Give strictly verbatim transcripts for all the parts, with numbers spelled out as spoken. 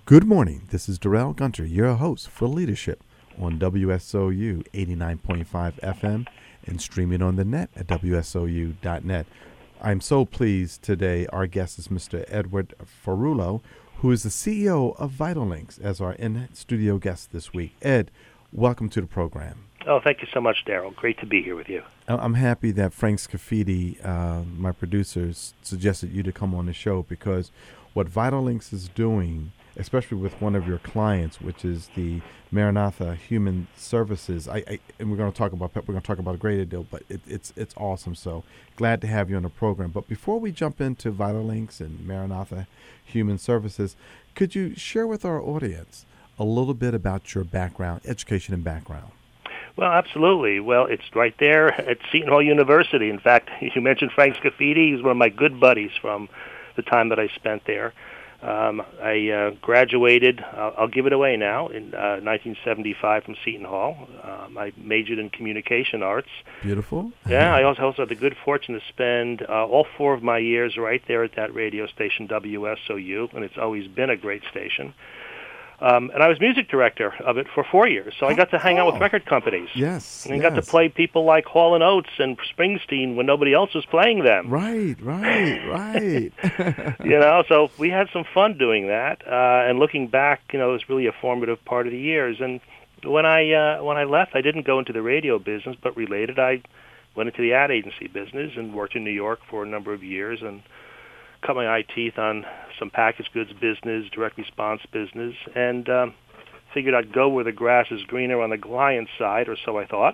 Good morning. This is Darrell Gunter, your host for Leadership on W S O U eighty-nine point five F M and streaming on the net at W S O U dot net. I'm so pleased today. Our guest is Mister Edward Ferrulo, who is the C E O of Vitalinks, as our in-studio guest this week. Ed, welcome to the program. Oh, thank you so much, Darrell. Great to be here with you. I'm happy that Frank Scafidi, uh, my producer, suggested you to come on the show because what Vitalinks is doing, especially with one of your clients, which is the Maranatha Human Services. I, I and we're going to talk about we're going to talk about a great deal, but it, it's it's awesome. So glad to have you on the program. But before we jump into Vitalinks and Maranatha Human Services, could you share with our audience a little bit about your background, education, and background? Well, absolutely. Well, it's right there at Seton Hall University. In fact, you mentioned Frank Scafidi. He's one of my good buddies from the time that I spent there. Um, I uh, graduated, uh, I'll give it away now, in uh, nineteen seventy-five from Seton Hall. Um, I majored in communication arts. Beautiful. Yeah, I also, also had the good fortune to spend uh, all four of my years right there at that radio station, W S O U, and it's always been a great station. Um, and I was music director of it for four years, so I got to hang out with record companies. Yes, and yes. got to play people like Hall and Oates and Springsteen when nobody else was playing them. Right, right, right. You know, so we had some fun doing that. Uh, and looking back, you know, it was really a formative part of the years. And when I uh, when I left, I didn't go into the radio business, but related, I went into the ad agency business and worked in New York for a number of years and cut my eye teeth on some packaged goods business, direct response business, and um, figured I'd go where the grass is greener on the client side, or so I thought,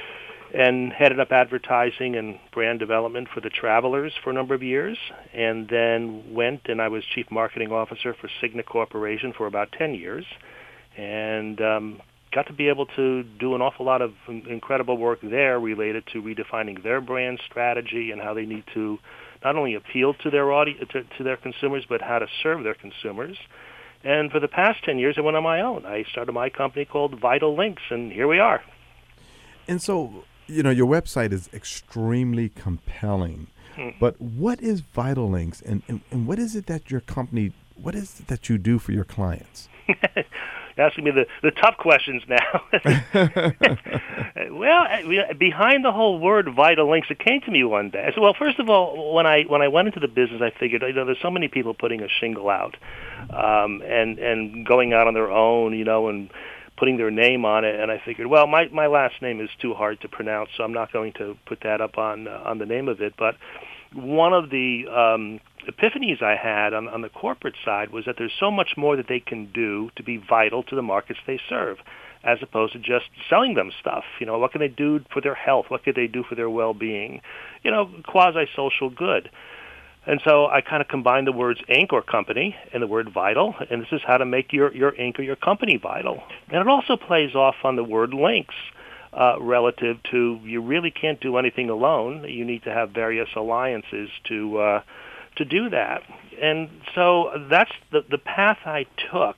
and headed up advertising and brand development for the Travelers for a number of years, and then went and I was chief marketing officer for Cigna Corporation for about ten years, and um, got to be able to do an awful lot of incredible work there related to redefining their brand strategy and how they need to not only appeal to their audi- to, to their consumers, but how to serve their consumers. And for the past ten years, I went on my own. I started my company called Vitalinks, and here we are. And so, you know, your website is extremely compelling. Hmm. But what is Vitalinks, and, and, and what is it that your company, what is it that you do for your clients? You're asking me the, the tough questions now. Well, behind the whole word Vitalinks, it came to me one day. I said, well, first of all, when I when I went into the business, I figured, you know, there's so many people putting a shingle out um, and and going out on their own, you know, and putting their name on it. And I figured, well, my, my last name is too hard to pronounce, so I'm not going to put that up on uh, on the name of it. But one of the um, epiphanies I had on, on the corporate side was that there's so much more that they can do to be vital to the markets they serve, as opposed to just selling them stuff. You know, what can they do for their health? What could they do for their well-being? You know, quasi-social good. And so I kind of combined the words Inc or company and the word vital, and this is how to make your, your Inc or your company vital. And it also plays off on the word links. Uh, relative to you really can't do anything alone. You need to have various alliances to uh, to do that. And so that's the the path I took.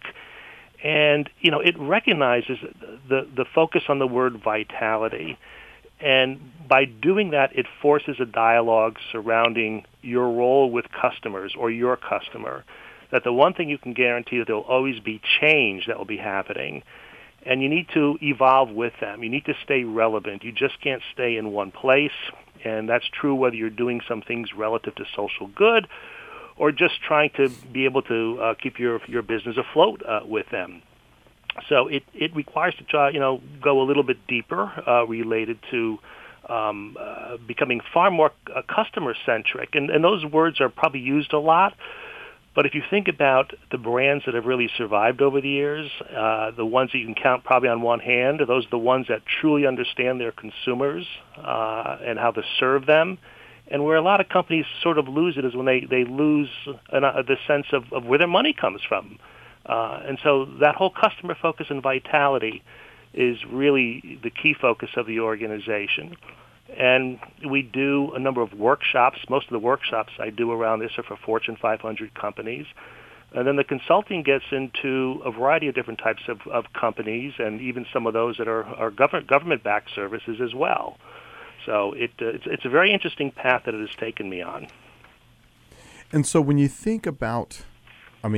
And you know, it recognizes the the focus on the word vitality. And by doing that, it forces a dialogue surrounding your role with customers or your customer. That the one thing you can guarantee that there will always be change that will be happening. And you need to evolve with them. You need to stay relevant. You just can't stay in one place. And that's true whether you're doing some things relative to social good or just trying to be able to uh, keep your your business afloat uh, with them. So it, it requires to try, you know, go a little bit deeper uh, related to um, uh, becoming far more uh, customer-centric. And, and those words are probably used a lot. But if you think about the brands that have really survived over the years, uh, the ones that you can count probably on one hand, those are the ones that truly understand their consumers uh, and how to serve them. And where a lot of companies sort of lose it is when they, they lose an, uh, the sense of, of where their money comes from. Uh, and so that whole customer focus and vitality is really the key focus of the organization. And we do a number of workshops. Most of the workshops I do around this are for Fortune five hundred companies. And then the consulting gets into a variety of different types of, of companies and even some of those that are, are government, government-backed services as well. So it, uh, it's, it's a very interesting path that it has taken me on. And so when you think about, I mean,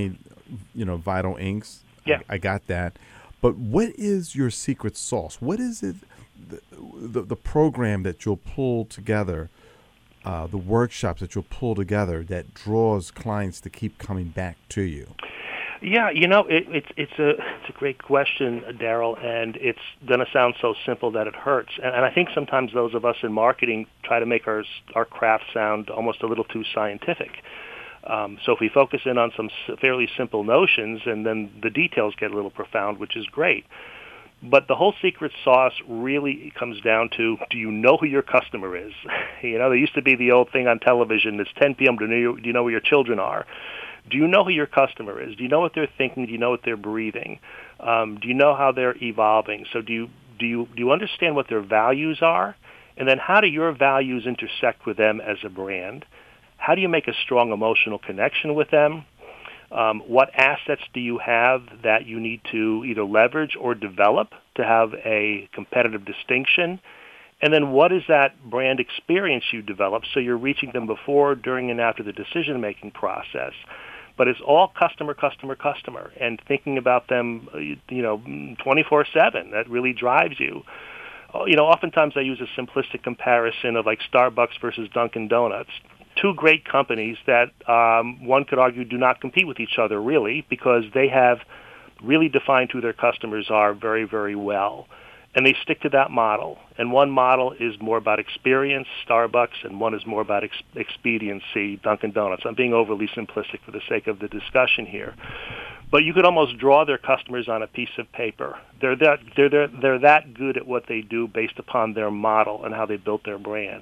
you know, Vital Inks. Yeah. I, I got that. But what is your secret sauce? What is it, the, the, the program that you'll pull together, uh, the workshops that you'll pull together that draws clients to keep coming back to you? Yeah, you know, it, it's it's a it's a great question, Daryl, and it's going to sound so simple that it hurts. And, and I think sometimes those of us in marketing try to make our our craft sound almost a little too scientific. Um, so if we focus in on some fairly simple notions, and then the details get a little profound, which is great. But the whole secret sauce really comes down to, do you know who your customer is? You know, there used to be the old thing on television, it's ten p.m., do you, do you know where your children are? Do you know who your customer is? Do you know what they're thinking? Do you know what they're breathing? Um, do you know how they're evolving? So do you, do you, do you understand what their values are? And then how do your values intersect with them as a brand? How do you make a strong emotional connection with them? Um, what assets do you have that you need to either leverage or develop to have a competitive distinction? And then what is that brand experience you develop so you're reaching them before, during, and after the decision-making process? But it's all customer, customer, customer, and thinking about them, you know, twenty-four seven. That really drives you. You know, oftentimes I use a simplistic comparison of like Starbucks versus Dunkin' Donuts. Two great companies that um, one could argue do not compete with each other really, because they have really defined who their customers are very, very well. And they stick to that model. And one model is more about experience, Starbucks, and one is more about ex- expediency, Dunkin' Donuts. I'm being overly simplistic for the sake of the discussion here. But you could almost draw their customers on a piece of paper. They're that, they're, they're, they're that good at what they do based upon their model and how they built their brand.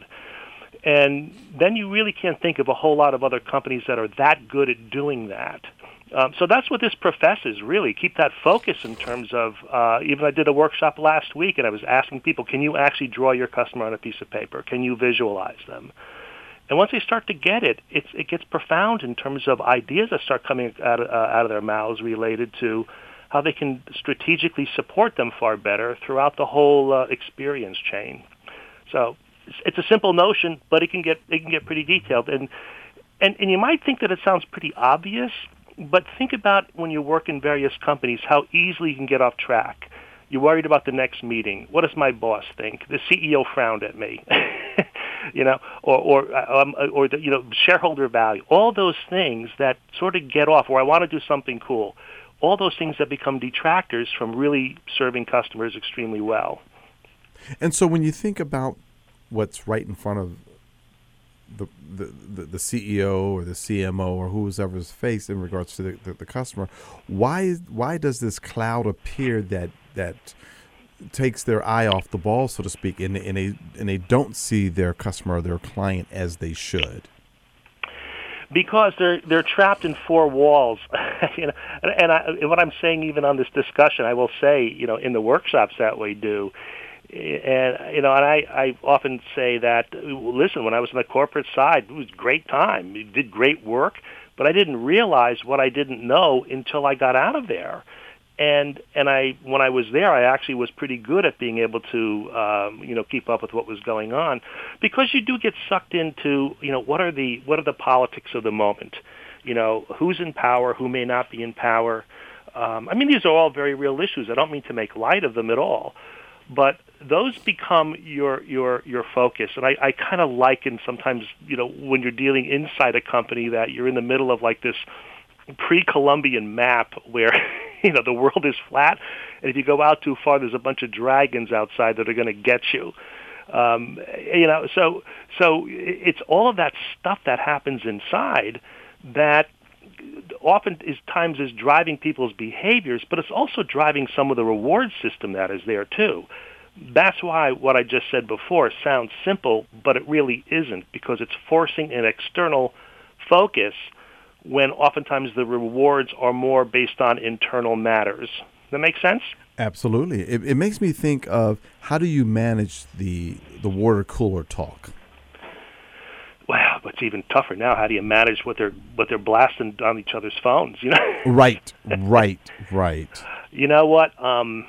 And then you really can't think of a whole lot of other companies that are that good at doing that. Um, so that's what this professes, really. Keep that focus in terms of, uh, even I did a workshop last week, and I was asking people, can you actually draw your customer on a piece of paper? Can you visualize them? And once they start to get it, it's, it gets profound in terms of ideas that start coming out of, uh, out of their mouths related to how they can strategically support them far better throughout the whole uh, experience chain. So it's, it's a simple notion, but it can get it can get pretty detailed. And, and, and you might think that it sounds pretty obvious, but think about when you work in various companies, how easily you can get off track. You're worried about the next meeting. What does my boss think? The C E O frowned at me, you know, or or um, or the, you know, shareholder value. All those things that sort of get off. Or I want to do something cool. All those things that become detractors from really serving customers extremely well. And so, when you think about what's right in front of The, the the the C E O or the C M O or whoever's face in regards to the, the, the customer, why why does this cloud appear that that takes their eye off the ball, so to speak, and, and they and they don't see their customer or their client as they should? Because they're they're trapped in four walls, you know. And, and, I, and what I'm saying, even on this discussion, I will say, you know, in the workshops that we do. And, you know, and I, I often say that, listen, when I was on the corporate side, it was a great time. We did great work, but I didn't realize what I didn't know until I got out of there. And and I when I was there, I actually was pretty good at being able to, um, you know, keep up with what was going on, because you do get sucked into, you know, what are the what are the politics of the moment? You know, who's in power, who may not be in power. Um, I mean, these are all very real issues. I don't mean to make light of them at all. But those become your your your focus, and I, I kind of liken sometimes, you know, when you're dealing inside a company, that you're in the middle of like this pre-Columbian map where, you know, the world is flat, and if you go out too far, there's a bunch of dragons outside that are going to get you. Um, you know, so so it's all of that stuff that happens inside that often is times is driving people's behaviors, but it's also driving some of the reward system that is there too. That's why what I just said before sounds simple, but it really isn't, because it's forcing an external focus when oftentimes the rewards are more based on internal matters. Does that make sense? Absolutely. It, it makes me think of, how do you manage the the water cooler talk? Well, it's even tougher now. How do you manage what they're what they're blasting on each other's phones? You know, right, right, right. You know what? Um,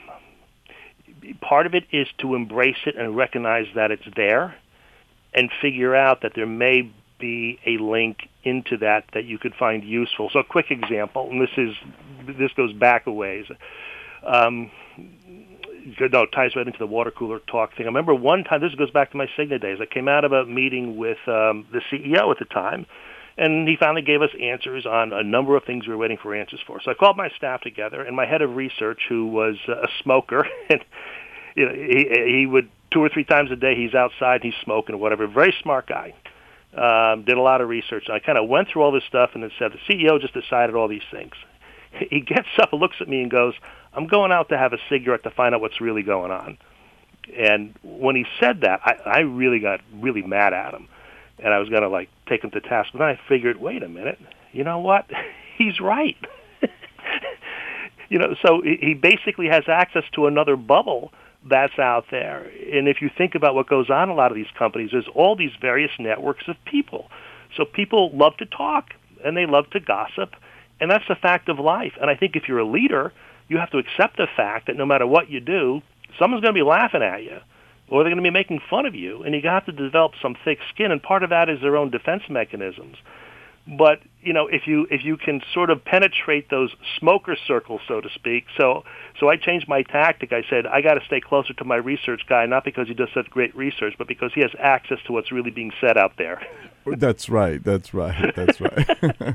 part of it is to embrace it and recognize that it's there, and figure out that there may be a link into that that you could find useful. So a quick example, and this is this goes back a ways. Um, no, it ties right into the water cooler talk thing. I remember one time, this goes back to my Cigna days, I came out of a meeting with um, the C E O at the time, and he finally gave us answers on a number of things we were waiting for answers for. So I called my staff together, and my head of research, who was a smoker, and you know, he, he would, two or three times a day, he's outside, he's smoking or whatever, very smart guy, um, did a lot of research. And I kind of went through all this stuff and then said, the C E O just decided all these things. He gets up and looks at me and goes, I'm going out to have a cigarette to find out what's really going on. And when he said that, I, I really got really mad at him. And I was going to, like, take him to task. But then I figured, wait a minute, you know what? He's right. You know, so he basically has access to another bubble that's out there. And if you think about what goes on in a lot of these companies, there's all these various networks of people. So people love to talk, and they love to gossip. And that's the fact of life. And I think if you're a leader, you have to accept the fact that no matter what you do, someone's going to be laughing at you, or they're going to be making fun of you, and you have to develop some thick skin. And part of that is their own defense mechanisms. But you know, if you if you can sort of penetrate those smoker circles, so to speak. So so I changed my tactic. I said I got to stay closer to my research guy, not because he does such great research, but because he has access to what's really being said out there. That's right. That's right. That's right.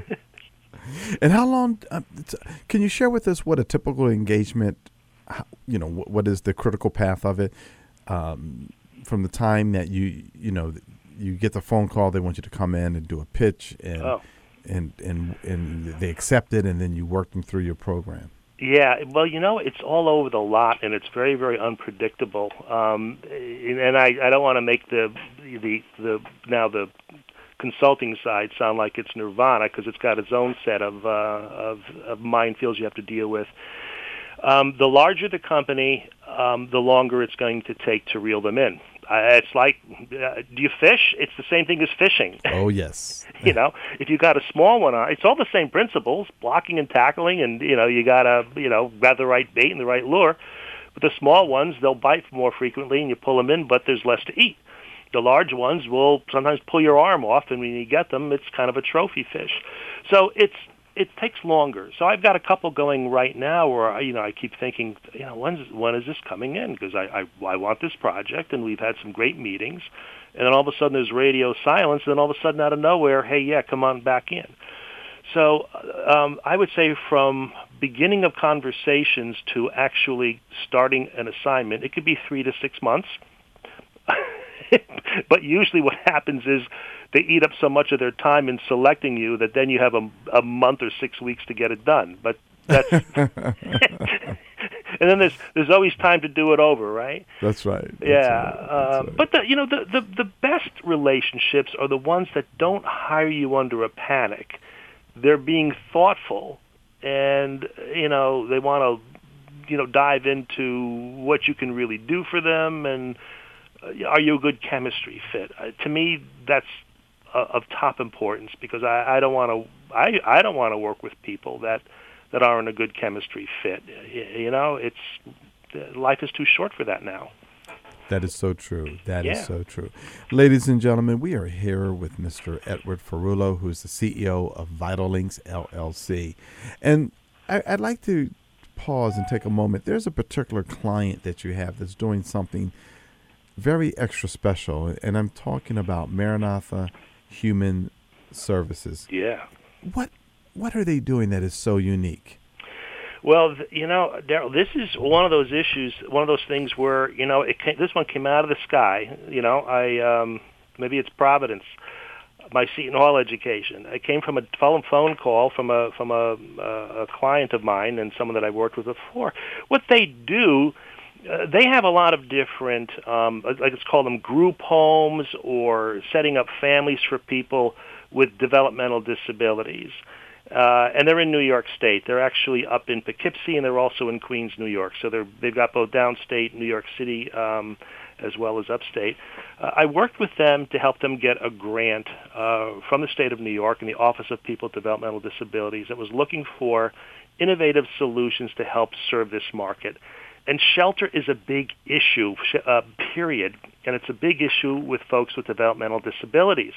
And how long, uh, can you share with us what a typical engagement, you know, what, what is the critical path of it, um, from the time that you, you know, you get the phone call, they want you to come in and do a pitch, and oh. and, and and they accept it, and then you work them through your program? Yeah, well, you know, it's all over the lot, and it's very, very unpredictable. Um, and I, I don't want to make the the the now the consulting side sound like it's nirvana, because it's got its own set of, uh, of of minefields you have to deal with. Um, the larger the company, um, the longer it's going to take to reel them in. Uh, it's like, uh, do you fish? It's the same thing as fishing. Oh, yes. You know, if you got a small one on, it's all the same principles, blocking and tackling, and, you know, you got to, you know, grab the right bait and the right lure. But the small ones, they'll bite more frequently, and you pull them in, but there's less to eat. The large ones will sometimes pull your arm off, and when you get them, it's kind of a trophy fish. So it's it takes longer. So I've got a couple going right now where, you know, I keep thinking, you know, when's, when is this coming in? Because I, I, I want this project, and we've had some great meetings. And then all of a sudden there's radio silence, and then all of a sudden out of nowhere, hey, yeah, come on back in. So um, I would say from beginning of conversations to actually starting an assignment, it could be three to six months. But usually what happens is they eat up so much of their time in selecting you that then you have a, a month or six weeks to get it done. But that's and then there's there's always time to do it over, right? That's right. That's yeah, right. That's um, right. But the, you know the, the the best relationships are the ones that don't hire you under a panic. They're being thoughtful, and you know they want to you know dive into what you can really do for them, and uh, are you a good chemistry fit? Uh, to me, that's uh, of top importance, because I, I don't want to I I don't want to work with people that that aren't a good chemistry fit. You know, it's life is too short for that now. That is so true. That yeah. is so true. Ladies and gentlemen, we are here with Mister Edward Ferrulo, who is the C E O of Vitalinks L L C. And I, I'd like to pause and take a moment. There's a particular client that you have that's doing something very extra special, and I'm talking about Maranatha Human Services. Yeah. What What are they doing that is so unique? Well, you know, Daryl, this is one of those issues, one of those things where, you know, it came, this one came out of the sky. You know, I um, maybe it's Providence. My Seton Hall education. I came from a phone call from a from a, a client of mine and someone that I've worked with before. What they do, uh, they have a lot of different, um, like let's call them group homes, or setting up families for people with developmental disabilities. Uh, and they're in New York State. They're actually up in Poughkeepsie, and they're also in Queens, New York. So they're, they've got both downstate, New York City, um, as well as upstate. Uh, I worked with them to help them get a grant uh, from the state of New York and the Office of People with Developmental Disabilities that was looking for innovative solutions to help serve this market. And shelter is a big issue, uh, period, and it's a big issue with folks with developmental disabilities.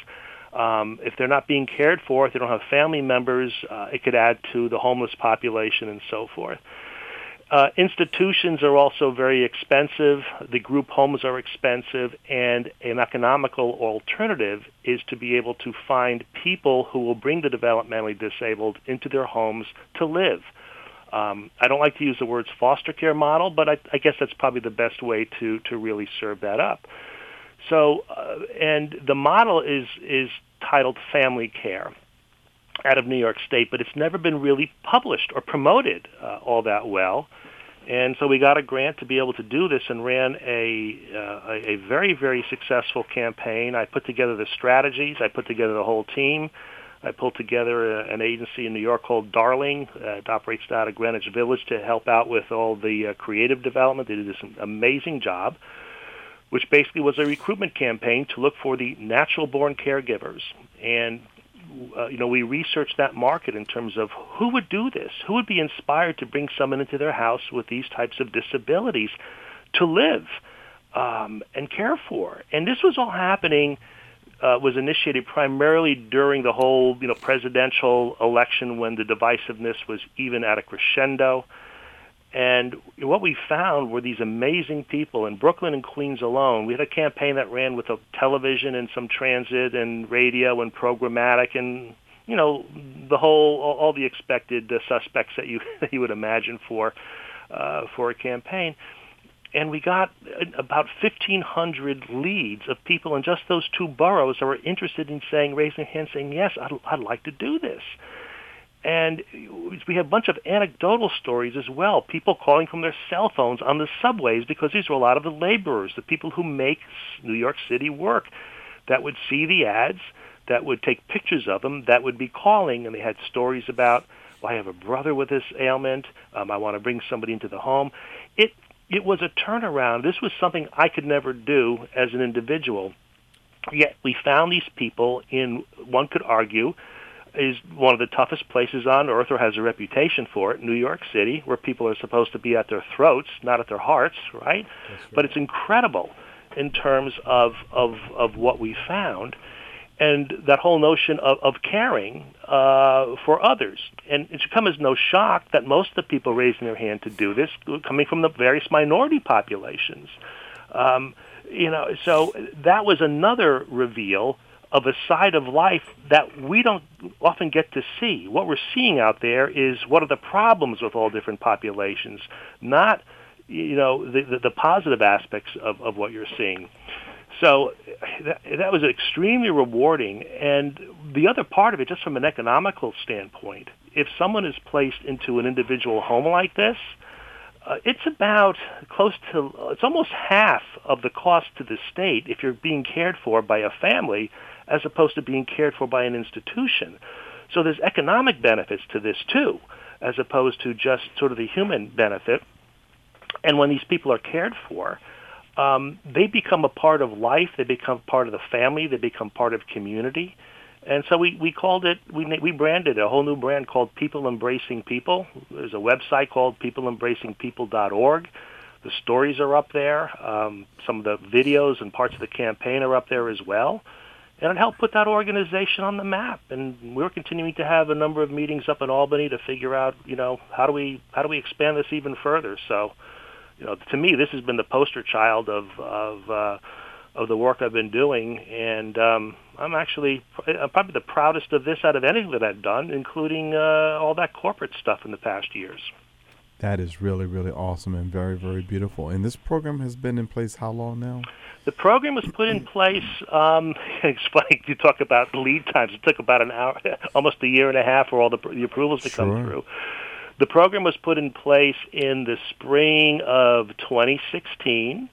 Um, if they're not being cared for, if they don't have family members, uh, it could add to the homeless population and so forth. Uh, institutions are also very expensive. The group homes are expensive, and an economical alternative is to be able to find people who will bring the developmentally disabled into their homes to live. Um, I don't like to use the words foster care model, but I, I guess that's probably the best way to, to really serve that up. So, uh, and the model is is titled Family Care out of New York State, but it's never been really published or promoted uh, all that well. And so we got a grant to be able to do this and ran a, uh, a, a very, very successful campaign. I put together the strategies. I put together the whole team. I pulled together a, an agency in New York called Darling. Uh, it operates out of Greenwich Village to help out with all the uh, creative development. They did this amazing job, which basically was a recruitment campaign to look for the natural-born caregivers. And Uh, you know, we researched that market in terms of who would do this, who would be inspired to bring someone into their house with these types of disabilities to live um, and care for. And this was all happening, uh, was initiated primarily during the whole, you know, presidential election when the divisiveness was even at a crescendo. And what we found were these amazing people in Brooklyn and Queens alone. We had a campaign that ran with a television and some transit and radio and programmatic and, you know, the whole, all, all the expected uh, suspects that you that you would imagine for uh, for a campaign. And we got about fifteen hundred leads of people in just those two boroughs that were interested in saying, raising their hands, saying, yes, I'd, I'd like to do this. And we have a bunch of anecdotal stories as well, people calling from their cell phones on the subways, because these were a lot of the laborers, the people who make New York City work, that would see the ads, that would take pictures of them, that would be calling, and they had stories about, well, I have a brother with this ailment, um, I want to bring somebody into the home. It, it was a turnaround. This was something I could never do as an individual. Yet we found these people in, one could argue, is one of the toughest places on earth, or has a reputation for it, New York City, where people are supposed to be at their throats, not at their hearts, right? Right. But it's incredible in terms of, of, of what we found, and that whole notion of, of caring uh, for others. And it should come as no shock that most of the people raising their hand to do this were coming from the various minority populations. Um, you know, so that was another reveal of a side of life that we don't often get to see. What we're seeing out there is what are the problems with all different populations, not, you know, the, the, the positive aspects of, of what you're seeing. So that, that was extremely rewarding. And the other part of it, just from an economical standpoint, if someone is placed into an individual home like this, Uh, it's about close to, it's almost half of the cost to the state if you're being cared for by a family as opposed to being cared for by an institution. So there's economic benefits to this too, as opposed to just sort of the human benefit. And when these people are cared for, um, they become a part of life, they become part of the family, they become part of community. And so we, we called it, we we branded a whole new brand called People Embracing People. There's a website called people embracing people dot org. The stories are up there. Um, some of the videos and parts of the campaign are up there as well. And it helped put that organization on the map. And we're continuing to have a number of meetings up in Albany to figure out, you know, how do we how do we expand this even further? So, you know, to me, this has been the poster child of of uh, of the work I've been doing, and um, I'm actually I'm probably the proudest of this out of anything that I've done, including uh, all that corporate stuff in the past years. That is really, really awesome and very, very beautiful. And this program has been in place how long now? The program was put in place, um, it's funny you talk about lead times. It took about an hour, almost a year and a half for all the, the approvals to Sure. come through. The program was put in place in the spring of twenty sixteen.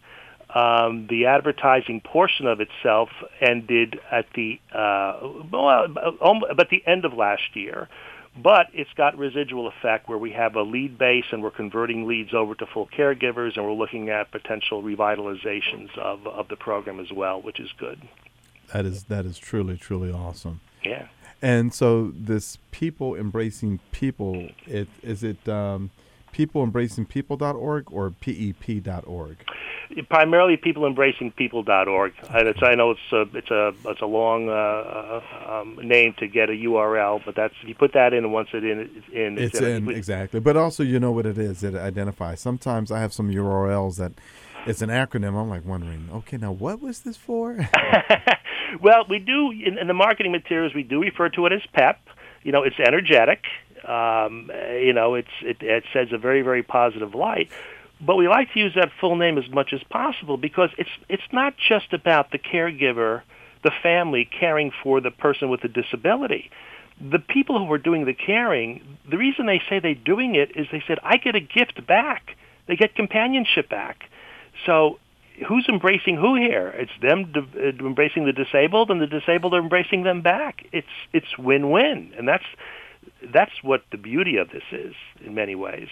Um, the advertising portion of itself ended at the uh, well, at the end of last year, but it's got residual effect where we have a lead base and we're converting leads over to full caregivers, and we're looking at potential revitalizations of of the program as well, which is good. That is that is truly, truly awesome. Yeah. And so this People Embracing People, it is it um, people embracing people dot org or P E P dot org? Primarily people embracing people dot org. And it's, I know it's a, it's a, it's a long uh, um, name to get a U R L, but that's, if you put that in and once it in, it's in. It's, it's in, in, exactly. But also, you know what it is, it identifies. Sometimes I have some U R Ls that it's an acronym. I'm like wondering, okay, now what was this for? Well, we do, in, in the marketing materials, we do refer to it as PEP. You know, it's energetic. Um, you know, it's it, it says a very, very positive light. But we like to use that full name as much as possible because it's it's not just about the caregiver, the family caring for the person with a disability. The people who are doing the caring, the reason they say they're doing it is they said, I get a gift back. They get companionship back. So who's embracing who here? It's them de- embracing the disabled, and the disabled are embracing them back. It's it's win-win, and that's that's what the beauty of this is in many ways.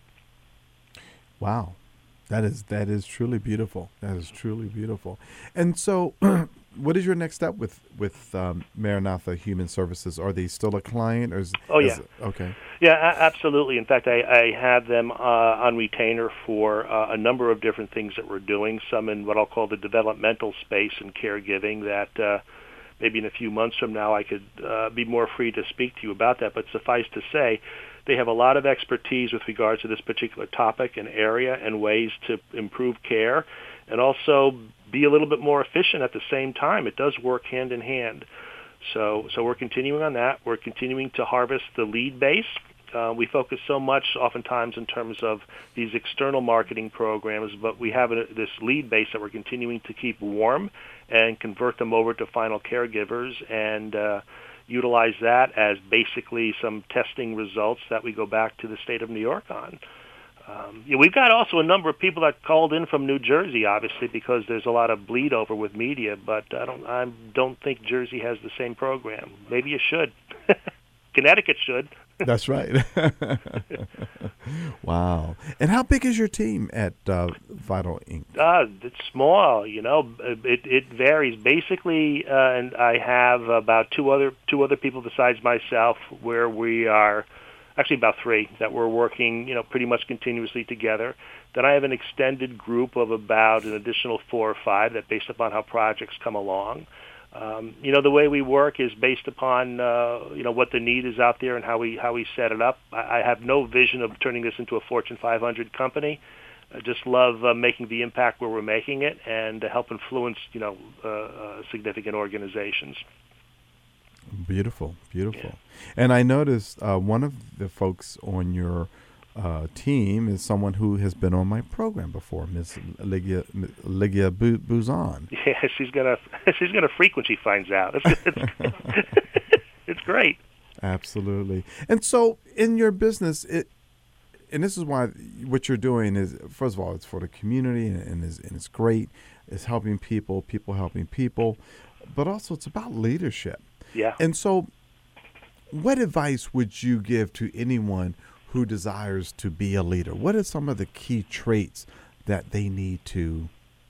Wow, that is that is truly beautiful. That is truly beautiful. And so, what is your next step with with um, Maranatha Human Services? Are they still a client, or is, oh yeah, is, okay, yeah, a- absolutely. In fact, I, I have them uh, on retainer for uh, a number of different things that we're doing. Some in what I'll call the developmental space and caregiving. That uh, maybe in a few months from now, I could uh, be more free to speak to you about that. But suffice to say, they have a lot of expertise with regards to this particular topic and area and ways to improve care and also be a little bit more efficient at the same time. It does work hand in hand. So so we're continuing on that. We're continuing to harvest the lead base. Uh, we focus so much oftentimes in terms of these external marketing programs, but we have a, this lead base that we're continuing to keep warm and convert them over to final caregivers and uh, utilize that as basically some testing results that we go back to the state of New York on. Um, yeah, we've got also a number of people that called in from New Jersey, obviously, because there's a lot of bleed over with media. But I don't, I don't think Jersey has the same program. Maybe it should. Connecticut should. That's right. Wow. And how big is your team at uh, Vital Incorporated? Uh, it's small, you know. It it varies. Basically, uh, and I have about two other two other people besides myself where we are, actually about three, that we're working, you know, pretty much continuously together. Then I have an extended group of about an additional four or five that based upon how projects come along. Um, you know, the way we work is based upon, uh, you know, what the need is out there and how we how we set it up. I, I have no vision of turning this into a Fortune five hundred company. I just love uh, making the impact where we're making it and to help influence, you know, uh, uh, significant organizations. Beautiful, beautiful. Yeah. And I noticed uh, one of the folks on your uh, team is someone who has been on my program before, Miss Ligia, Ligia Buzan. Yeah, she's gonna she's gonna freak when she finds out. It's it's, it's great. Absolutely. And so, in your business, it and this is why what you're doing is, first of all, it's for the community and, and, is, and it's great. It's helping people, people helping people, but also it's about leadership. Yeah. And so, what advice would you give to anyone who desires to be a leader? What are some of the key traits that they need to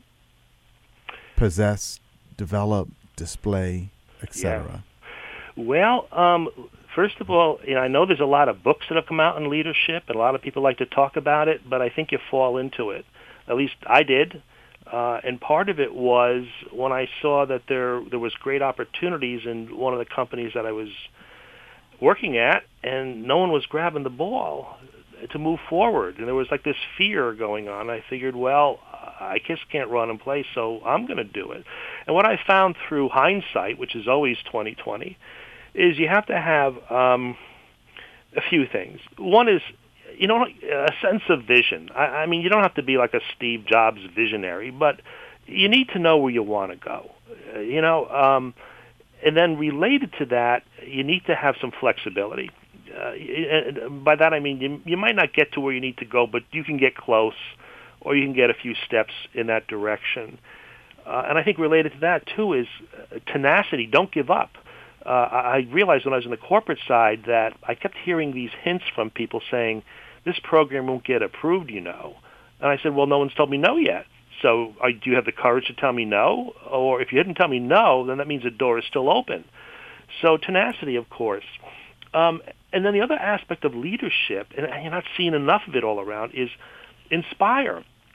possess, develop, display, et cetera? Yeah. Well, um, first of all, you know, I know there's a lot of books that have come out on leadership, and a lot of people like to talk about it, but I think you fall into it. At least I did. Uh, and part of it was when I saw that there there was great opportunities in one of the companies that I was working at, and no one was grabbing the ball to move forward. And there was like this fear going on. I figured, well, I just can't run and play, so I'm going to do it. And what I found through hindsight, which is always twenty twenty, is you have to have um, a few things. One is, you know, a sense of vision. I, I mean, you don't have to be like a Steve Jobs visionary, but you need to know where you want to go. Uh, you know, um, and then related to that, you need to have some flexibility. Uh, and by that I mean you, you might not get to where you need to go, but you can get close, or you can get a few steps in that direction. Uh, and I think related to that too is tenacity. Don't give up. Uh, I realized when I was on the corporate side that I kept hearing these hints from people saying, this program won't get approved, you know. And I said, well, no one's told me no yet. So uh, do you have the courage to tell me no? Or if you didn't tell me no, then that means the door is still open. So tenacity, of course. Um, and then the other aspect of leadership, and you're not seeing enough of it all around, is inspire.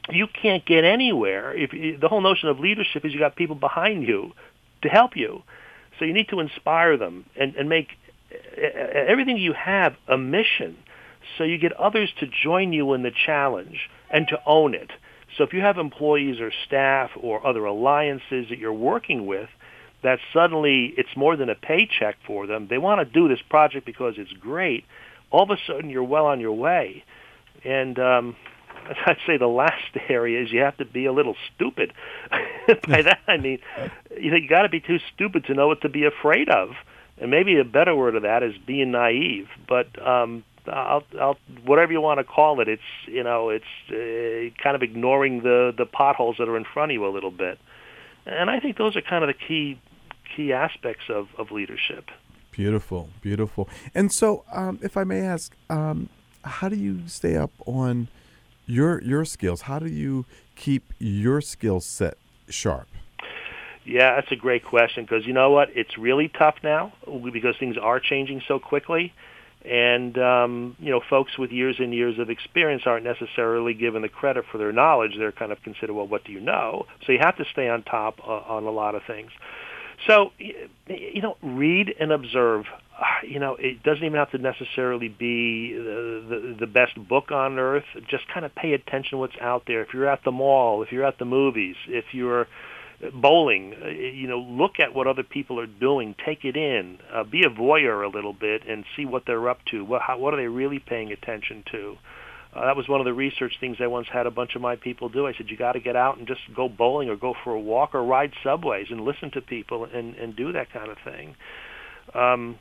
you can't get anywhere. If the whole notion of leadership is you got people behind you to help you, so you need to inspire them and, and make everything you have a mission, so you get others to join you in the challenge and to own it. So if you have employees or staff or other alliances that you're working with, that suddenly it's more than a paycheck for them. They want to do this project because it's great. All of a sudden you're well on your way. And um, I'd say the last area is you have to be a little stupid. By that I mean, you know, you got to be too stupid to know what to be afraid of. And maybe a better word of that is being naive. But um, I'll, I'll, whatever you want to call it, it's you know, it's uh, kind of ignoring the the potholes that are in front of you a little bit. And I think those are kind of the key key aspects of, of leadership. Beautiful, beautiful. And so, um, if I may ask, um, how do you stay up on your your skills? How do you keep your skill set sharp? Yeah, that's a great question, because you know what? It's really tough now because things are changing so quickly. And, um, you know, folks with years and years of experience aren't necessarily given the credit for their knowledge. They're kind of considered, well, what do you know? So you have to stay on top uh, on a lot of things. So, you know, read and observe. You know, it doesn't even have to necessarily be the, the, the best book on earth. Just kind of pay attention to what's out there. If you're at the mall, if you're at the movies, if you're bowling, you know, look at what other people are doing, take it in, uh, be a voyeur a little bit and see what they're up to. What, how, what are they really paying attention to? Uh, that was one of the research things I once had a bunch of my people do. I said, you got to get out and just go bowling or go for a walk or ride subways and listen to people and, and do that kind of thing. Um,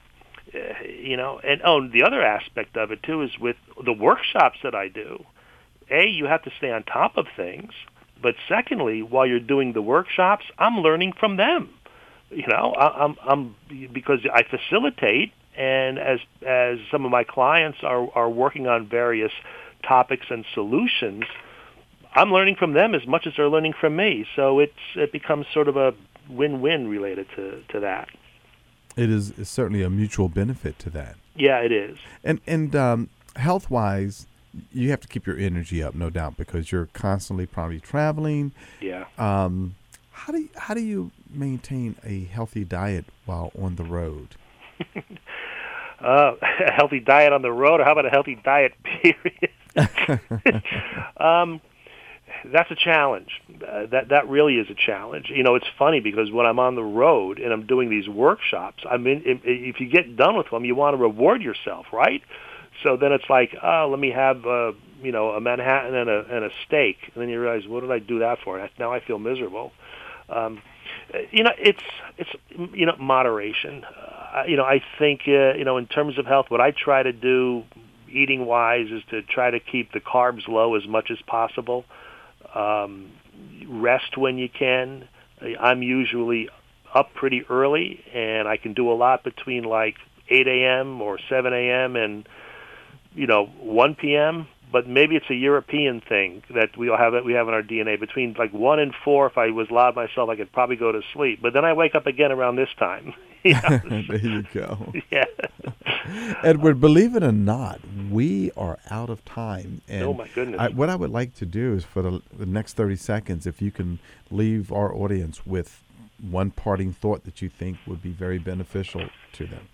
you know, and oh, the other aspect of it, too, is with the workshops that I do. A, you have to stay on top of things. But secondly, while you're doing the workshops, I'm learning from them. You know, I, I'm, I'm because I facilitate, and as as some of my clients are, are working on various topics and solutions, I'm learning from them as much as they're learning from me. So it's it becomes sort of a win-win related to, to that. It is it's certainly a mutual benefit to that. Yeah, it is. And and um, health-wise, you have to keep your energy up, no doubt, because you're constantly probably traveling. Yeah. Um, how do you, how do you maintain a healthy diet while on the road? uh, a healthy diet on the road, or how about a healthy diet period? um, that's a challenge. Uh, that that really is a challenge. You know, it's funny because when I'm on the road and I'm doing these workshops, I mean, if, if you get done with them, you want to reward yourself, right? So then it's like, oh, let me have, uh, you know, a Manhattan and a and a steak. And then you realize, what did I do that for? Now I feel miserable. Um, you know, it's it's you know moderation. Uh, you know, I think uh, you know in terms of health, what I try to do, eating wise, is to try to keep the carbs low as much as possible. Um, rest when you can. I'm usually up pretty early, and I can do a lot between like eight a.m. or seven a.m. and you know, one p.m., but maybe it's a European thing that we all have we have in our D N A. Between like one and four, if I was allowed myself, I could probably go to sleep. But then I wake up again around this time. You know? There you go. Yeah. Edward, believe it or not, we are out of time. And oh, my goodness. I, what I would like to do is for the, the next thirty seconds, if you can leave our audience with one parting thought that you think would be very beneficial to them.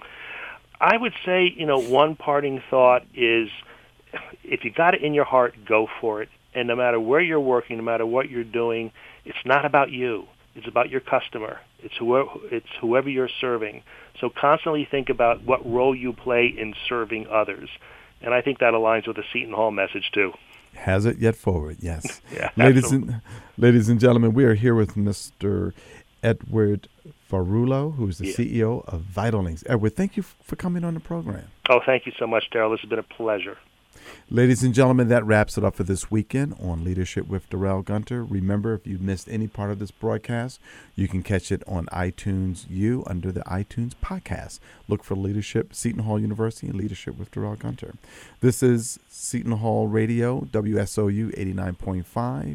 I would say, you know, one parting thought is if you got it in your heart, go for it. And no matter where you're working, no matter what you're doing, it's not about you. It's about your customer. It's whoever, it's whoever you're serving. So constantly think about what role you play in serving others. And I think that aligns with the Seton Hall message, too. Has it yet forward, yes. Yeah, ladies and ladies and gentlemen, we are here with Mister Edward Farulo, who is the yeah. C E O of Vitalinks. Edward, thank you f- for coming on the program. Oh, thank you so much, Darrell. This has been a pleasure. Ladies and gentlemen, that wraps it up for this weekend on Leadership with Darrell Gunter. Remember, if you missed any part of this broadcast, you can catch it on iTunes U under the iTunes podcast. Look for Leadership, Seton Hall University, and Leadership with Darrell Gunter. This is Seton Hall Radio, W S O U eighty-nine point five,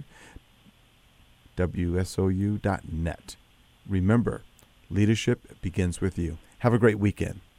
W S O U dot net. Remember, leadership begins with you. Have a great weekend.